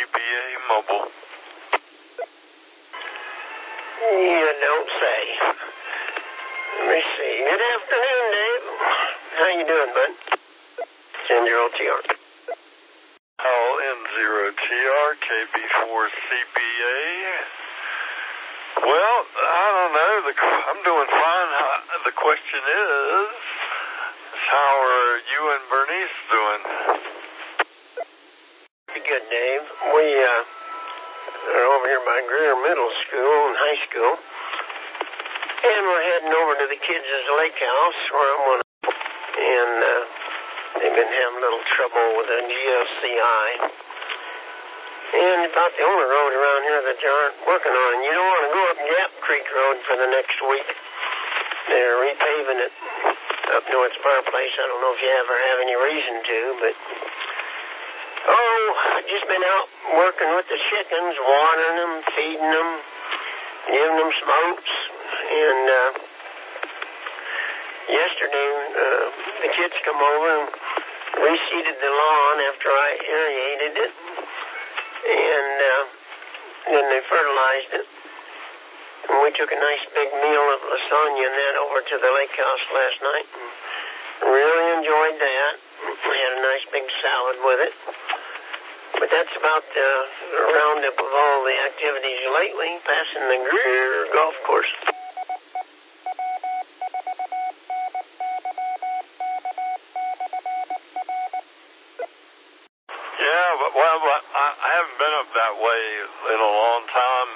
CBA Mobile. You don't say. Let me see. Good afternoon, Dave. How you doing, bud? It's N0TR. Call N0TR, KB4CBA. Well, I don't know. I'm doing fine. The question is, how are you and Bernice doing? Pretty good, Dave. We are over here by Greer Middle School and High School. And we're heading over to the kids' lake house where I'm going to... And they've been having a little trouble with the GFCI. And about the only road around here that they aren't working on. And you don't want to go up Gap Creek Road for the next week. They're repaving it up North Spar Place. I don't know if you ever have any reason to, but... Oh, I've just been out working with the chickens, watering them, feeding them, giving them some oats. And yesterday, the kids come over and reseeded the lawn after I irrigated it. And then they fertilized it. And we took a nice big meal of lasagna and that over to the lake house last night. And really enjoyed that. We had a nice big salad with it. But that's about the roundup of all the activities lately, passing the Greer golf course. Yeah, but I haven't been up that way in a long time.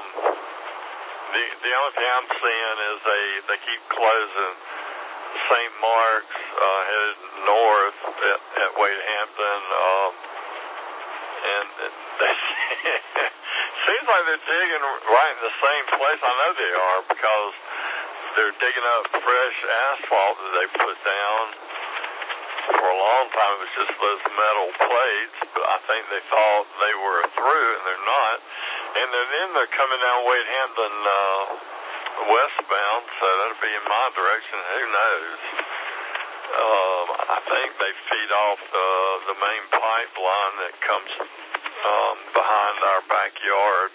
The only thing I'm seeing is they keep closing St. Mark's headed north at Wade Hampton. And they seems like they're digging right in the same place. I know they are because they're digging up fresh asphalt that they put down. For a long time, it was just those metal plates, but I think they thought they were through, and they're not. And then they're coming down Wade Hampton westbound, so that'll be in my direction. Who knows? I think they feed off the main pipeline that comes behind our backyard.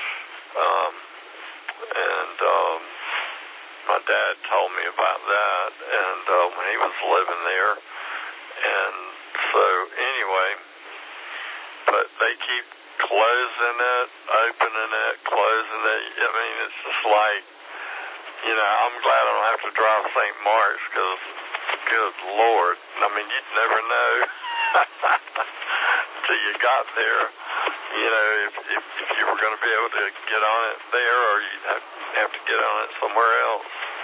And my dad told me about that, and when he was living there. And so, anyway, but they keep closing it, opening it, closing it. I mean, it's just like, you know, I'm glad I don't have to drive St. Mark's because, good Lord, I mean, you'd never know till you got there, you know, if you were going to be able to get on it there or you'd have to get on it somewhere else.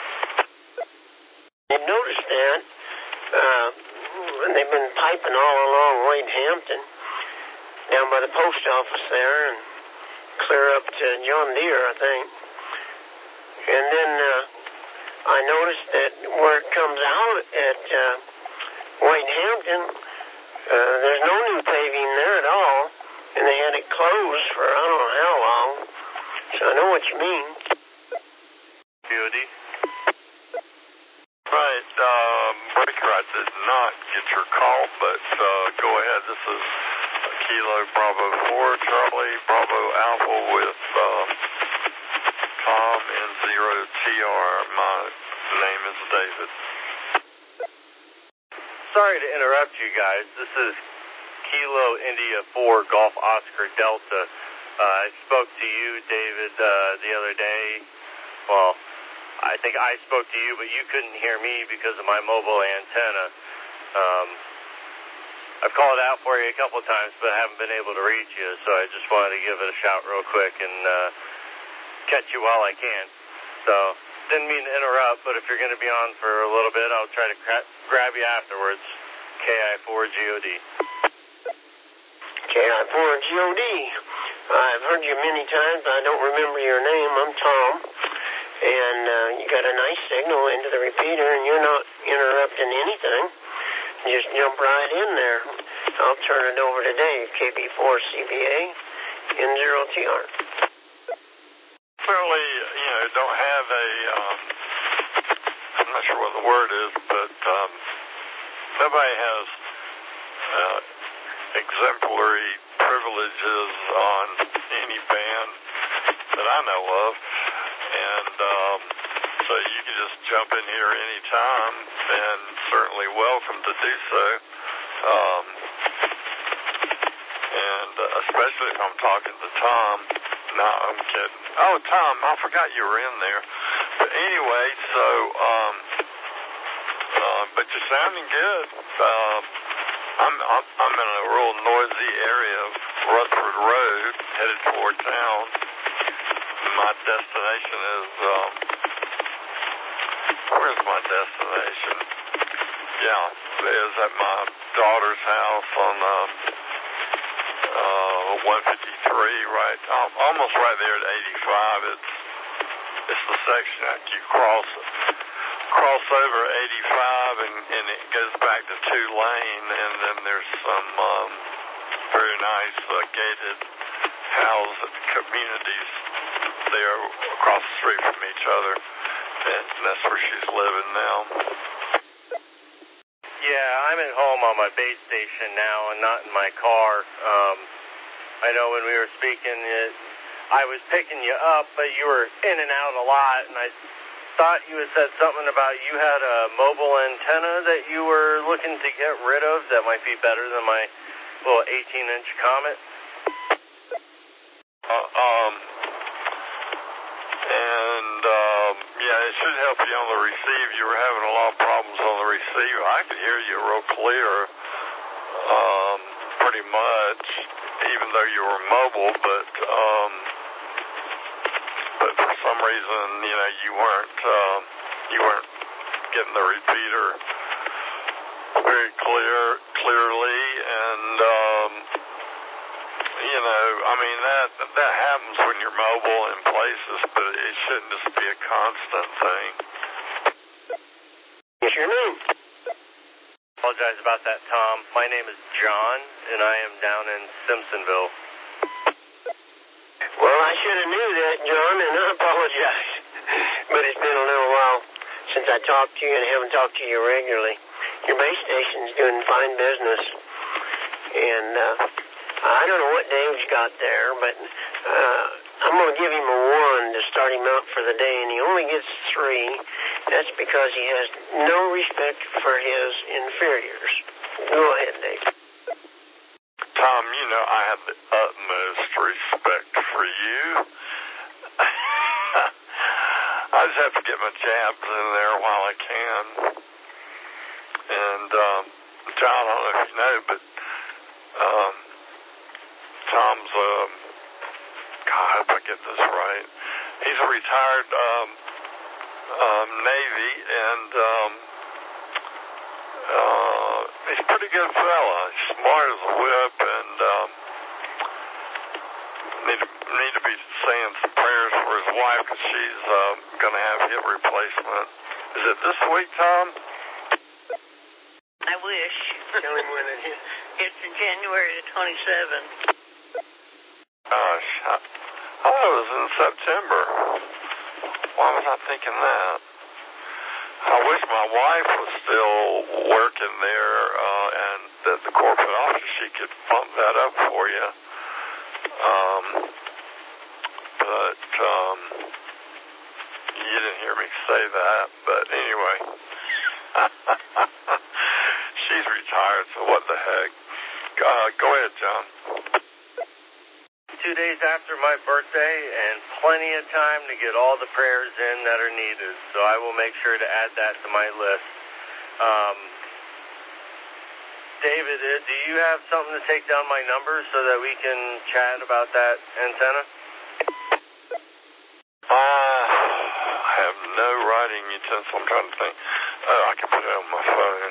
You noticed that they've been piping all along Wade Hampton, down by the post office there, and clear up to John Deere, I think. And then I noticed that where it comes out at Wade Hampton, there's no new paving there at all, and they had it closed for I don't know how long. So I know what you mean. Beauty. Right, Breaker, I did not get your call, but go ahead. This is Kilo Bravo 4, Charlie Bravo Alpha with Tom N0TR. My name is David. Sorry to interrupt you guys. This is Kilo India 4 Golf Oscar Delta. I spoke to you, David, the other day. Well, I think I spoke to you, but you couldn't hear me because of my mobile antenna. I've called out for you a couple of times, but I haven't been able to reach you, so I just wanted to give it a shout real quick and catch you while I can. So, didn't mean to interrupt, but if you're going to be on for a little bit, I'll try to grab you afterwards. KI4GOD. KI4GOD. I've heard you many times, but I don't remember your name. I'm Tom. And you got a nice signal into the repeater, and you're not interrupting anything. Just jump right in there. I'll turn it over to Dave, KB4CBA, N0TR. Clearly, you know, don't have a, I'm not sure what the word is, but nobody has exemplary privilege privileges on any band that I know of, and so you can just jump in here anytime, and certainly welcome to do so. And especially if I'm talking to Tom. No, I'm kidding. Oh, Tom, I forgot you were in there. But anyway, so, but you're sounding good. I'm in a real noisy area of Rutherford Road, headed toward town. My destination is, where's my destination? Yeah, is at my daughter's house on 153, right, almost right there at 85. It's the section after you cross over 85, and it goes back to 2-lane, and then there's some very nice gated house communities there across the street from each other, and that's where she's living now. Yeah, I'm at home on my base station now and not in my car. I know when we were speaking, I was picking you up, but you were in and out a lot, and I thought you had said something about you had a mobile antenna that you were looking to get rid of that might be better than my little 18-inch Comet. Yeah, it should help you on the receive. You were having a lot of problems on the receive. I could hear you real clear, pretty much, even though you were mobile, but for some reason, you weren't getting the repeater very clearly, and that happens when you're mobile in places, but it shouldn't just be a constant thing. What's your name? Apologize about that, Tom. My name is John, and I am down in Simpsonville. Well, I should have knew that, John, and I apologize. But it's been a little while since I talked to you and haven't talked to you regularly. Your base station's doing fine business, and I don't know what Dave's got there, but I'm going to give him a 1 to start him out for the day, and he only gets 3. That's because he has no respect for his inferiors. Go ahead, Dave. Tom, I have the utmost respect for you. I just have to get my jabs in there while I can. And, John, I don't know if you know, but Tom's, God, I hope I get this right. He's a retired Navy, and he's a pretty good fella. He's smart as a whip, and need to be saying some prayers for his wife because she's going to have hip replacement. Is it this week, Tom? I wish. Tell him when it is. It's in January the 27th. Gosh, I thought it was in September. Why was I thinking that? I wish my wife was still working there, and at the corporate office she could bump that up for you. But you didn't hear me say that. But anyway, she's retired, so what the heck? Go ahead, John. 2 days after my birthday, and plenty of time to get all the prayers in that are needed. So I will make sure to add that to my list. David, do you have something to take down my number so that we can chat about that antenna? I have no writing utensil. I'm trying to think. Oh, I can put it on my phone.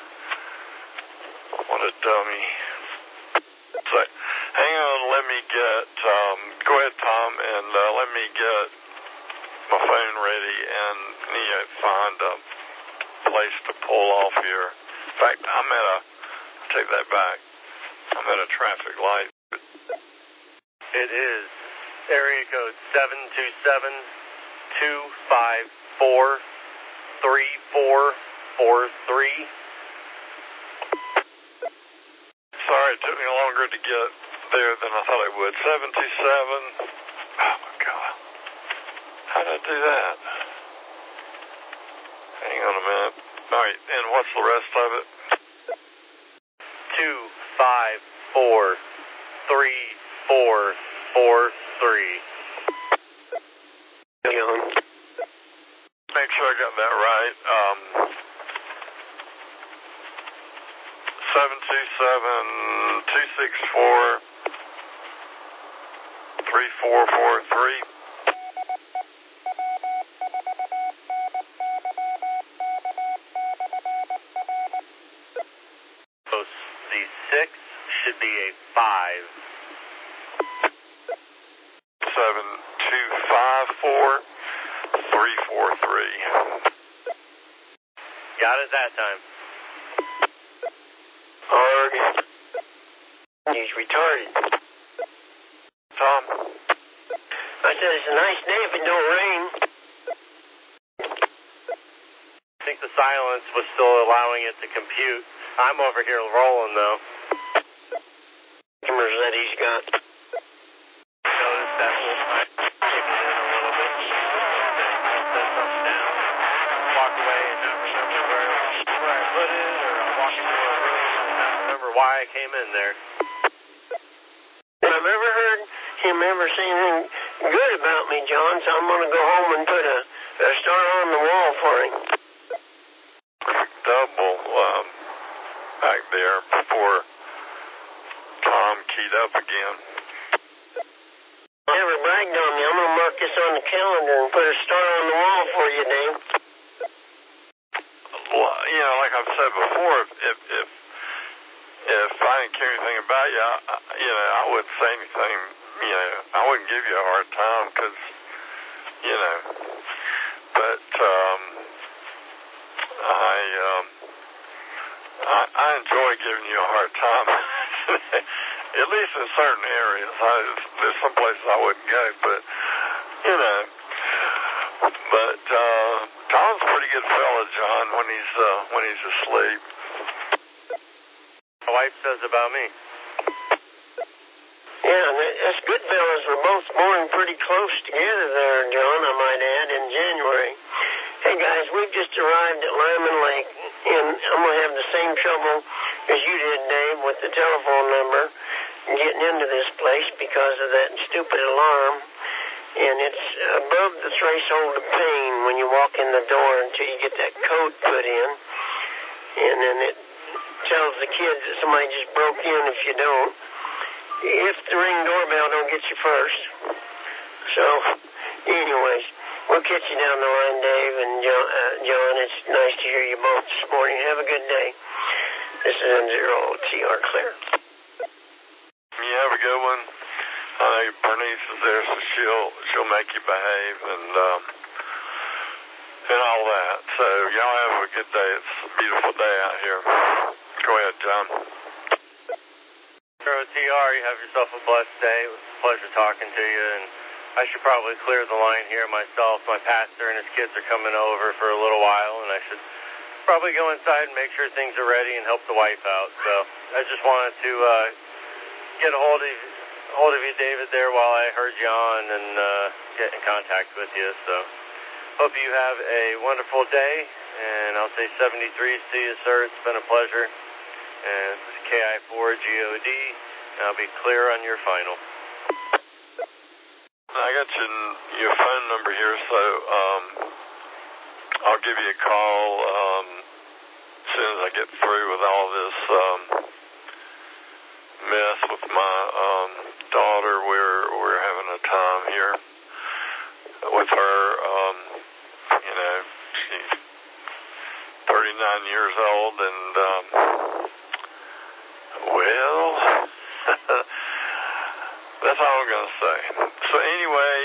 What a dummy. So, hang on, let me get, go ahead, Tom, and let me get my phone ready and find a place to pull off here. In fact, take that back. I'm at a traffic light. It is area code 727-254-3443. Sorry, it took me longer to get there than I thought it would. 727. Oh, my God. How did I do that? Hang on a minute. All right, and what's the rest of it? 2, 5, 4, 3, 4, 4, 3. John. Make sure I got that right. 727-264-3443. So the 6 should be a 5. 7254343. Got it that time. Hard. He's retarded. Tom? I said it's a nice day if it don't rain. I think the silence was still allowing it to compute. I'm over here rolling, though. Customers that he's got. Notice that will kick it in a little bit. I'll set something down, walk away and not remember where I put it, or I'll walk into a room and not remember why I came in there. I've ever heard him ever say anything good about me, John, so I'm going to go home and put a star on the wall for him. Double back there before Tom keyed up again. I never bragged on you. I'm going to mark this on the calendar and put a star on the wall for you, Dave. Well, you know, like I've said before, if I didn't care anything about you, I wouldn't say anything. You know, I wouldn't give you a hard time because, you know, but I enjoy giving you a hard time. At least in certain areas. There's some places I wouldn't go, but, you know. But Tom's a pretty good fella, John, when he's asleep. My wife says about me. Yeah, us good fellas were both born pretty close together there, John, I might add, in January. Hey, guys, we've just arrived at Lyman Lake, and I'm going to have the same trouble as you did, Dave, with the telephone number getting into this place because of that stupid alarm. And it's above the threshold of pain when you walk in the door until you get that code put in. And then it tells the kids that somebody just broke in if you don't. If the ring doorbell don't get you first. So, anyways, we'll catch you down the line, Dave and John. It's nice to hear you both this morning. Have a good day. This is M0TR Clear. You have a good one. I know Bernice is there, so she'll make you behave and all that. So y'all have a good day. It's a beautiful day out here. Go ahead, John. TR, you have yourself a blessed day. It was a pleasure talking to you, and I should probably clear the line here myself. My pastor and his kids are coming over for a little while, and I should probably go inside and make sure things are ready and help the wife out. So I just wanted to get a hold of you, David, there while I heard you on and get in contact with you. So hope you have a wonderful day, and I'll say 73. See you, sir. It's been a pleasure. And this is KI4GOD, and I'll be clear on your final. I got your phone number here, so I'll give you a call as soon as I get through with all this mess with my daughter. We're having a time here with her. You know, she's 39 years old, and well, that's all I'm going to say. So anyway,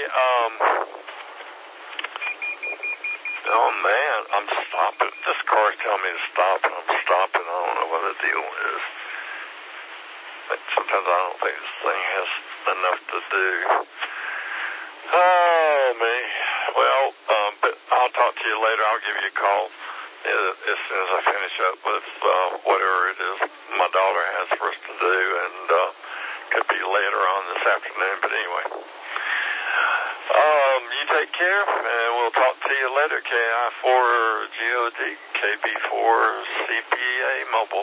oh man, I'm stopping. This car's telling me to stop, and I'm stopping. I don't know what the deal is. Sometimes I don't think this thing has enough to do. Oh, me. Well, but I'll talk to you later. I'll give you a call as soon as I finish up with whatever it is my daughter has for us to do, and could be later on this afternoon, but anyway. You take care, and we'll talk to you later. KI4GOD, KB4CPA Mobile.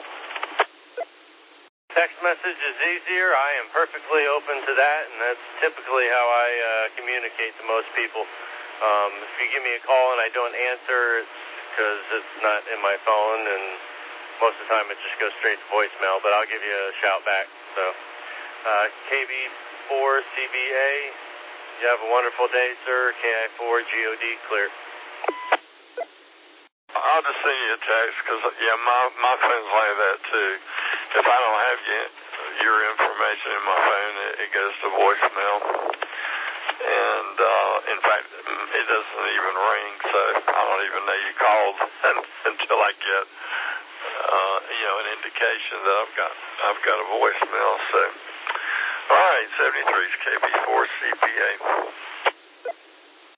Text message is easier. I am perfectly open to that, and that's typically how I communicate to most people. If you give me a call and I don't answer, it's because it's not in my phone, and most of the time it just goes straight to voicemail, but I'll give you a shout back. So, KB4CBA, you have a wonderful day, sir. KI4GOD, clear. I'll just send you a text because, yeah, my phone's like that too. If I don't have your information in my phone, it goes to voicemail. And, in fact, it doesn't even ring, so I don't even know you called until I get, an indication that I've got a voicemail. So, all right, 73 is KB4